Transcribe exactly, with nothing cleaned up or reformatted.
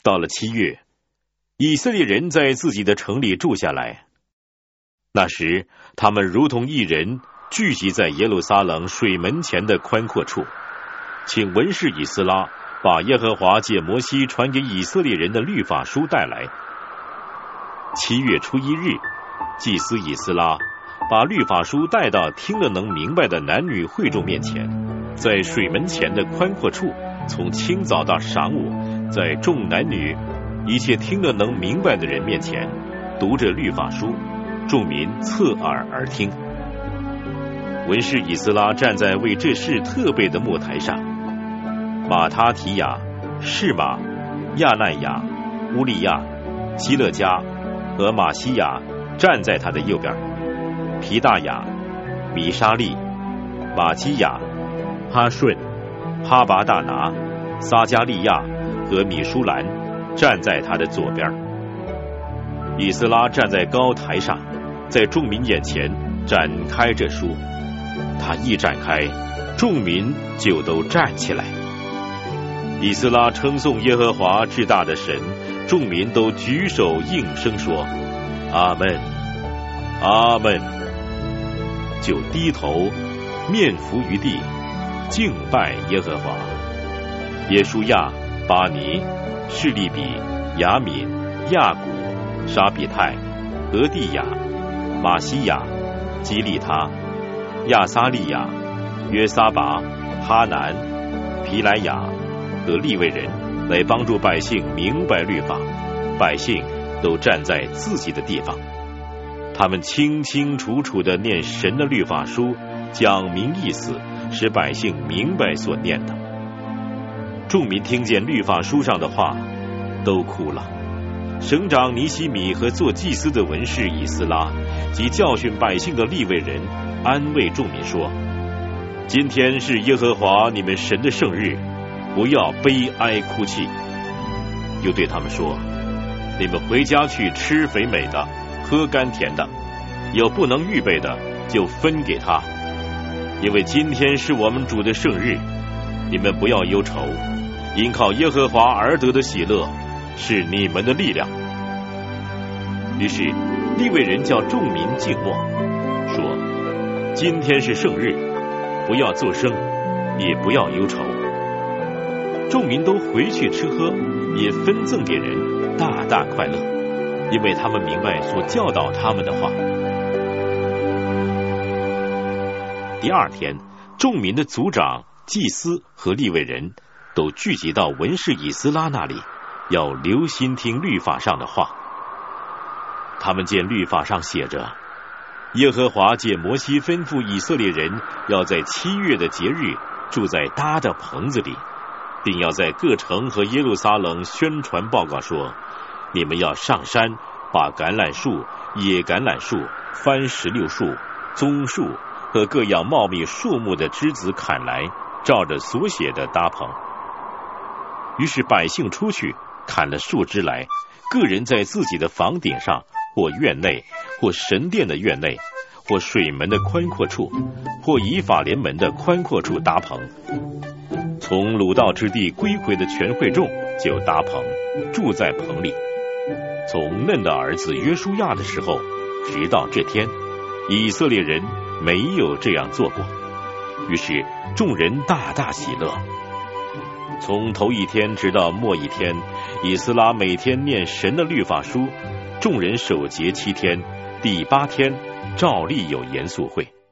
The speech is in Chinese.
到了七月，以色列人在自己的城里住下来。那时，他们如同一人聚集在耶路撒冷水门前的宽阔处，请文士以斯拉把耶和华借摩西传给以色列人的律法书带来。七月初一日，祭司以斯拉把律法书带到听了能明白的男女会众面前，在水门前的宽阔处，从清早到晌午，在众男女一切听了能明白的人面前读着律法书，众民侧耳而听。文士以斯拉站在为这事特备的木台上，马他提亚、士马、亚奈亚、乌利亚、希勒加和马西亚站在他的右边，皮大雅、米沙利、马基亚、哈顺、哈拔大拿、撒加利亚和米舒兰站在他的左边。以斯拉站在高台上，在众民眼前展开这书，他一展开，众民就都站起来。以斯拉称颂耶和华至大的神，众民都举手应声说阿们，阿们，就低头面伏于地，敬拜耶和华。耶书亚、巴尼、示利比、雅敏、亚古、沙比泰、俄地亚、马西亚、基利他、亚撒利亚、约撒拔、哈南、皮莱雅和利未人来帮助百姓明白律法，百姓都站在自己的地方，他们清清楚楚地念神的律法书，讲明意思，使百姓明白所念的。众民听见律法书上的话，都哭了。省长尼西米和做祭司的文士以斯拉及教训百姓的利未人安慰众民说：今天是耶和华你们神的圣日，不要悲哀哭泣。又对他们说：你们回家去吃肥美的，喝甘甜的，有不能预备的就分给他，因为今天是我们主的圣日，你们不要忧愁，因靠耶和华而得的喜乐是你们的力量。于是利未人叫众民静默，说：今天是圣日，不要作声，也不要忧愁。众民都回去吃喝，也分赠给人，大大快乐，因为他们明白所教导他们的话。第二天，众民的族长、祭司和利未人都聚集到文士以斯拉那里，要留心听律法上的话。他们见律法上写着：耶和华借摩西吩咐以色列人要在七月的节日住在搭的棚子里，并要在各城和耶路撒冷宣传报告说：你们要上山，把橄榄树、野橄榄树、番石榴树、棕树和各样茂密树木的枝子砍来，照着所写的搭棚。于是百姓出去砍了树枝来，个人在自己的房顶上，或院内，或神殿的院内，或水门的宽阔处，或以法莲门的宽阔处搭棚。从鲁道之地归回的全会众就搭棚，住在棚里。从嫩的儿子约书亚的时候，直到这天，以色列人没有这样做过。于是众人大大喜乐。从头一天直到末一天，以斯拉每天念神的律法书，众人守节七天，第八天照例有严肃会。